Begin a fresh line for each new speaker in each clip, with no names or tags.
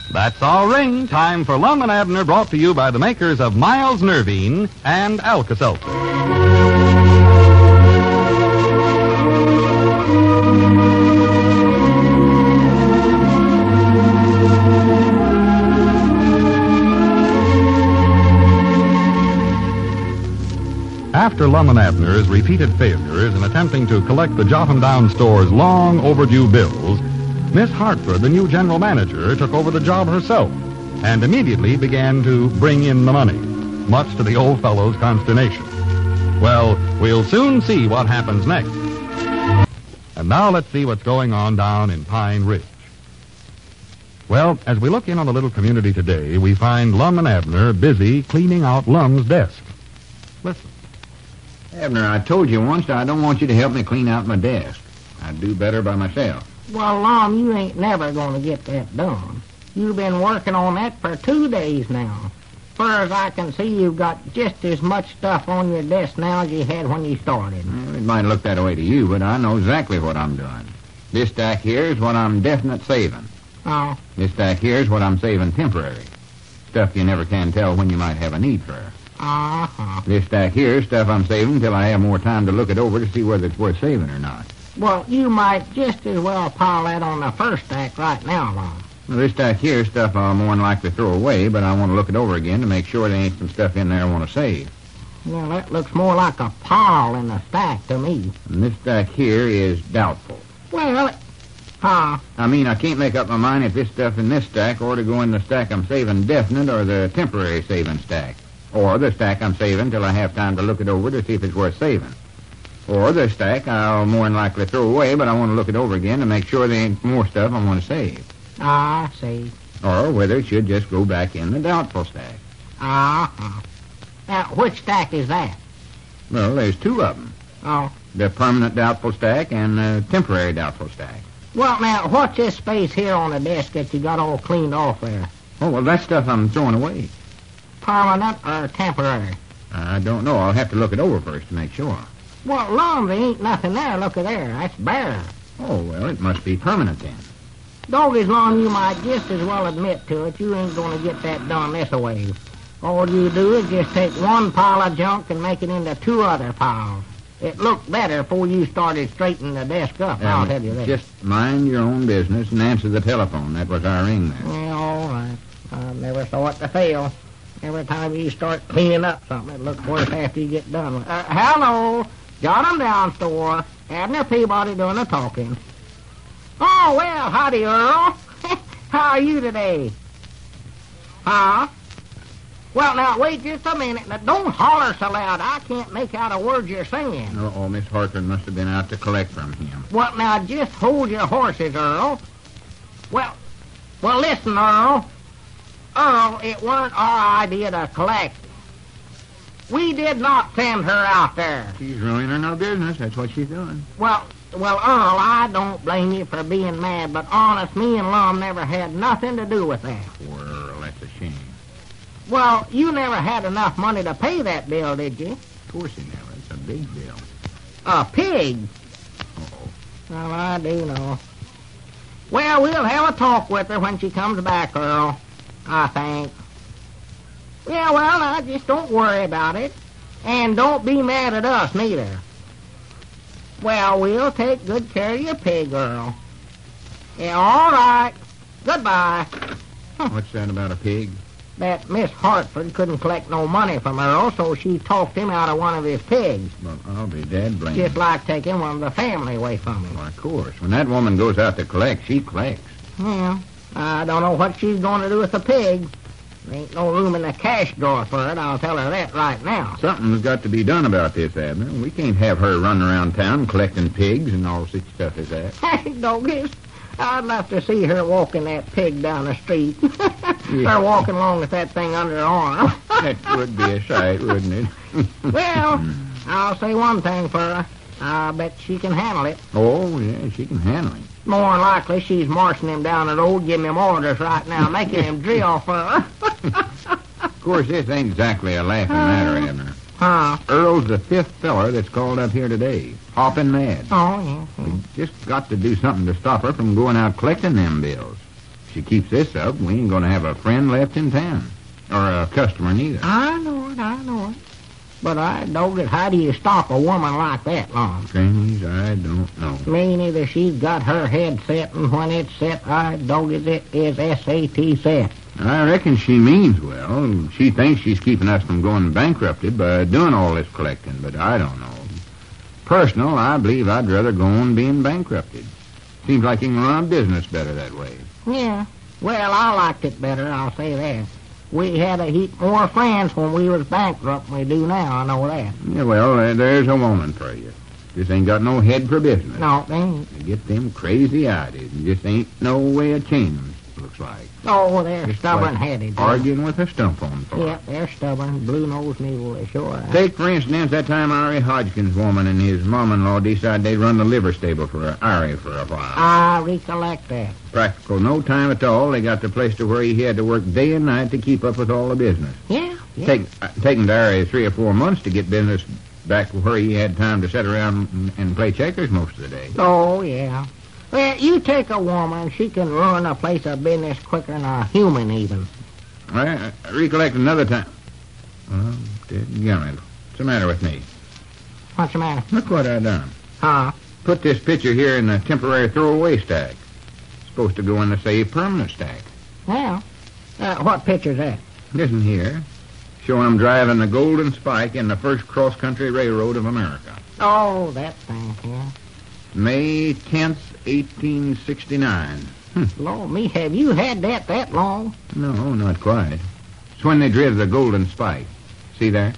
That's our ring. Time for Lum and Abner, brought to you by the makers of Miles Nervine and Alka-Seltzer. After Lum and Abner's repeated failures in attempting to collect the Jotundown store's long overdue bills, Miss Hartford, the new general manager, took over the job herself and immediately began to bring in the money, much to the old fellow's consternation. Well, we'll soon see what happens next. And now let's see what's going on down in Pine Ridge. Well, as we look in on the little community today, we find Lum and Abner busy cleaning out Lum's desk. Listen.
Abner, I told you once I don't want you to help me clean out my desk. I'd do better by myself.
Well, Lum, you ain't never going to get that done. You've been working on that for 2 days now. Far as I can see, you've got just as much stuff on your desk now as you had when you started.
Well, it might look that way to you, but I know exactly what I'm doing. This stack here is what I'm definite saving.
Oh.
This stack here is what I'm saving temporary. Stuff you never can tell when you might have a need for.
Uh-huh.
This stack here is stuff I'm saving until I have more time to look it over to see whether it's worth saving or not.
Well, you might just as well pile that on the first stack right now, Lum.
Well, this stack here is stuff I'll more than likely throw away, but I want to look it over again to make sure there ain't some stuff in there I want to save.
Well, that looks more like a pile than a stack to me.
And this stack here is doubtful.
Well, I
can't make up my mind if this stuff in this stack ought to go in the stack I'm saving definite or the temporary saving stack. Or the stack I'm saving till I have time to look it over to see if it's worth saving. Or the stack I'll more than likely throw away, but I want to look it over again to make sure there ain't more stuff I want to save.
I see.
Or whether it should just go back in the doubtful stack.
Uh-huh. Now, which stack is that?
Well, there's 2 of them.
Oh.
The permanent doubtful stack and the temporary doubtful stack.
Well, now, what's this space here on the desk that you got all cleaned off there?
Oh, well, that stuff I'm throwing away.
Permanent or temporary?
I don't know. I'll have to look it over first to make sure.
Well, Lum, there ain't nothing there. Look at there. That's bare.
Oh, well, it must be permanent then.
Doggy's Lum, you might just as well admit to it. You ain't going to get that done this way. All you do is just take one pile of junk and make it into 2 other piles. It looked better before you started straightening the desk up, I'll tell you that.
Just mind your own business and answer the telephone. That was our ring there.
Yeah, all right. I never saw it to fail. Every time you start cleaning up something, it looks worse after you get done with it. Hello, Jotundown store. Abner Peabody doing the talking. Oh, well, howdy, Earl. How are you today? Huh? Well, now, wait just a minute. Now, don't holler so loud. I can't make out a word you're saying.
Uh-oh, Miss Hartford must have been out to collect from him.
Well, now, just hold your horses, Earl. Well, listen, Earl. Earl, it weren't our idea to collect. We did not send her out there.
She's ruining our business. That's what she's doing.
Well, Earl, I don't blame you for being mad, but honest, me and Lum never had nothing to do with that.
Poor Earl, that's a shame.
Well, you never had enough money to pay that bill, did you?
Of course he never. It's a big bill.
A pig?
Uh-oh.
Well, I do know. Well, we'll have a talk with her when she comes back, Earl, I think. Yeah, well, now, just don't worry about it. And don't be mad at us, neither. Well, we'll take good care of your pig, Earl. Yeah, all right. Goodbye.
What's that about a pig?
That Miss Hartford couldn't collect no money from Earl, so she talked him out of one of his pigs.
Well, I'll be dead blamed.
Just like taking one of the family away from him.
Well, of course. When that woman goes out to collect, she collects.
Well, I don't know what she's going to do with the pig. There ain't no room in the cash drawer for it, I'll tell her that right now.
Something's got to be done about this, Abner. We can't have her running around town collecting pigs and all such stuff as that.
Hey, doggies, I'd love to see her walking that pig down the street. Her walking along with that thing under her arm.
That would be a sight, wouldn't it?
Well, I'll say one thing for her. I bet she can handle it.
Oh, yeah, she can handle it.
More than likely, she's marching him down the road, giving him orders right now, making him drill for her.
Of course, this ain't exactly a laughing matter, Abner.
Huh?
Earl's the 5th feller that's called up here today, hopping mad.
Oh, yeah.
We just got to do something to stop her from going out collecting them bills. If she keeps this up, we ain't going to have a friend left in town. Or a customer neither.
I know it. But I don't how do you stop a woman like that long?
Strange, I don't know.
Me neither. She's got her head set, and when it's set, I don't it is SAT set.
I reckon she means well. She thinks she's keeping us from going bankrupted by doing all this collecting, but I don't know. Personal, I believe I'd rather go on being bankrupted. Seems like you can run a business better that way.
Yeah. Well, I liked it better, I'll say that. We had a heap more friends when we was bankrupt than we do now, I know that.
Yeah, well, there's a woman for you. Just ain't got no head for business.
No, they ain't.
You get them crazy ideas, and just ain't no way of changing them, looks like.
Oh, they're
Just
stubborn-headed.
like arguing with a stump on the floor.
Yep, they're stubborn. Blue-nosed mule, they sure are.
Take, for instance, that time Ari Hodgkins' woman and his mom-in-law decided they'd run the liver stable for Ari for a while.
I recollect that.
Practical no time at all. They got the place to where he had to work day and night to keep up with all the business.
Yeah.
Taking to Ari 3 or 4 months to get business back where he had time to sit around and play checkers most of the day.
Oh, yeah. Well, you take a woman, she can ruin a place of business quicker than a human even.
I recollect another time. Well, dadgummit. What's the matter with me?
What's the matter?
Look what I done.
Huh?
Put this picture here in the temporary throwaway stack. Supposed to go in the save permanent stack.
Well, what picture's that?
Listen here. Showing them driving the Golden Spike in the first cross-country railroad of America.
Oh, that thing, yeah.
May 10th, 1869.
Lord me, have you had that long?
No, not quite. It's when they driv the Golden Spike. See there?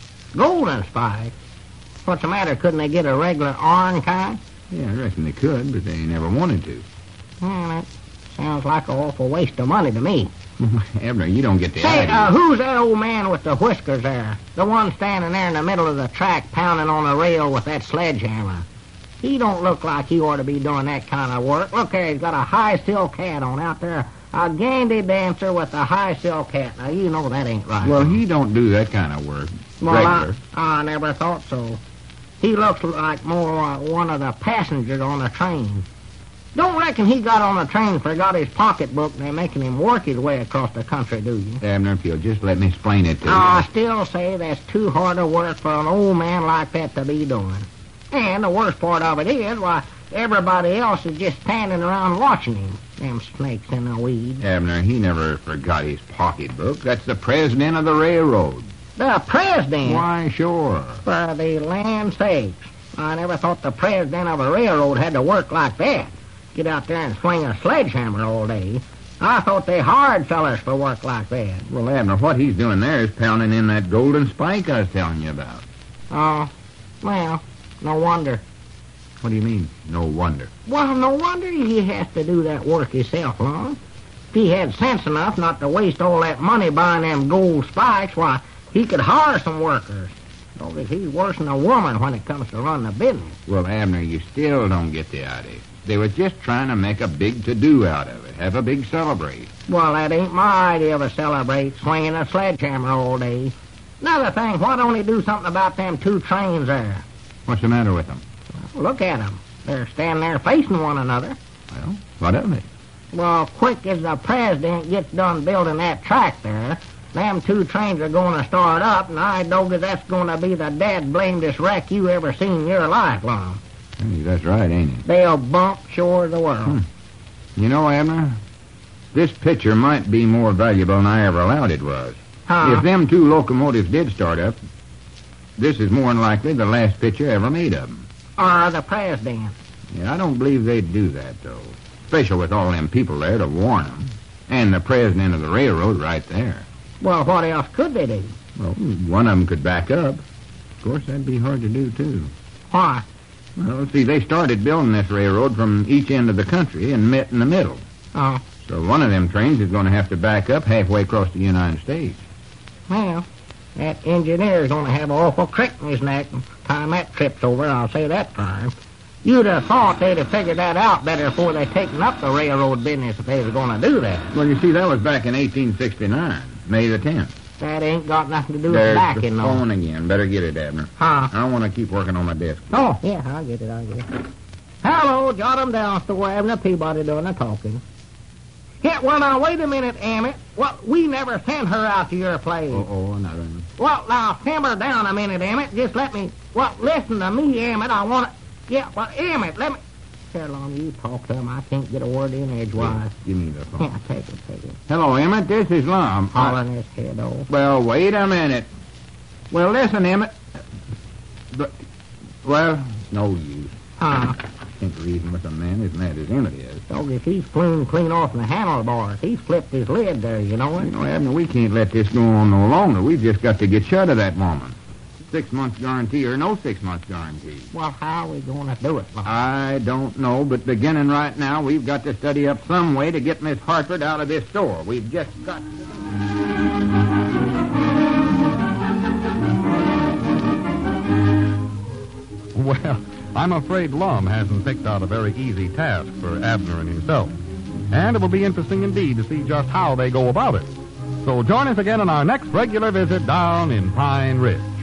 Golden Spike? What's the matter? Couldn't they get a regular iron kind?
Yeah, I reckon they could, but they never wanted to.
Well, that sounds like an awful waste of money to me.
Abner, you don't get the
Say,
idea.
who's that old man with the whiskers there? The one standing there in the middle of the track pounding on the rail with that sledgehammer. He don't look like he ought to be doing that kind of work. Look there, he's got a high silk hat on out there. A gandy dancer with a high silk hat. Now, you know that ain't right.
Well, he don't do that kind of work. Regular.
I never thought so. He looks like more one of the passengers on the train. Don't reckon he got on the train and forgot his pocketbook and they're making him work his way across the country, do you?
Abner, if you'll just let me explain it to you.
I still say that's too hard a work for an old man like that to be doing. And the worst part of it is, why, everybody else is just standing around watching him. Them snakes in the weeds.
Abner, he never forgot his pocketbook. That's the president of the railroad.
The president?
Why, sure.
For the land sakes. I never thought the president of a railroad had to work like that. Get out there and swing a sledgehammer all day. I thought they hired fellers for work like that.
Well, Abner, what he's doing there is pounding in that Golden Spike I was telling you about.
Oh, well, no wonder.
What do you mean, no wonder?
Well, no wonder he has to do that work himself, Lon. If he had sense enough not to waste all that money buying them gold spikes, why, he could hire some workers. Because he's worse than a woman when it comes to running a business.
Well, Abner, you still don't get the idea. They were just trying to make a big to-do out of it, have a big celebrate.
Well, that ain't my idea of a celebrate, swinging a sledgehammer all day. Another thing, why don't he do something about them two trains there?
What's the matter with them?
Well, look at them. They're standing there facing one another.
Well, what of it?
Well, quick as the president gets done building that track there, them two trains are going to start up, and I know that's going to be the dad-blamedest wreck you ever seen in your life, Lon.
Hey, that's right, ain't it?
They'll bump sure as the world.
You know, Abner, this picture might be more valuable than I ever allowed it was.
Huh?
If them two locomotives did start up, this is more than likely the last picture ever made of them.
Or the president.
Yeah, I don't believe they'd do that, though. Especially with all them people there to warn them. And the president of the railroad right there.
Well, what else could they do?
Well, one of them could back up. Of course, that'd be hard to do, too.
Why?
Well, see, they started building this railroad from each end of the country and met in the middle.
Oh.
So one of them trains is going to have to back up halfway across the United States.
Well, that engineer's going to have an awful crick in his neck by the time that trip's over, I'll say that for him. You'd have thought they'd have figured that out better before they taken up the railroad business if they was going to do that.
Well, you see, that was back in 1869, May the 10th.
That ain't got nothing to do with
There's
backing,
the
though.
phone again. Better get it, Abner.
Huh?
I want to keep working on my desk.
Oh, yeah, I'll get it. Hello, jot 'em down, Store Abner Peabody doing the talking. Yeah, well, now, wait a minute, Emmett. Well, we never sent her out to your place.
Nothing.
Well, now, simmer down a minute, Emmett. Just let me... Well, listen to me, Emmett. I want to... Yeah, well, Emmett, let me... Here, Lum, you talk to him. I can't get a word in edgewise.
Give me the phone.
Yeah, take it.
Hello, Emmett. This is Lum.
Hollering his head off.
Well, wait a minute. Well, listen, Emmett. Well, no use.
Huh?
Can't reason with a man as mad as Emmett is.
Dog, if he's clean off the handlebars, he's flipped his lid there, you know it?
You know, Abner, we can't let this go on no longer. We've just got to get shut of that woman. 6 months guarantee or no 6 months guarantee.
Well, how are we going to do it, Lum?
I don't know, but beginning right now, we've got to study up some way to get Miss Hartford out of this store. We've just got
Well, I'm afraid Lum hasn't picked out a very easy task for Abner and himself. And it will be interesting indeed to see just how they go about it. So join us again on our next regular visit down in Pine Ridge.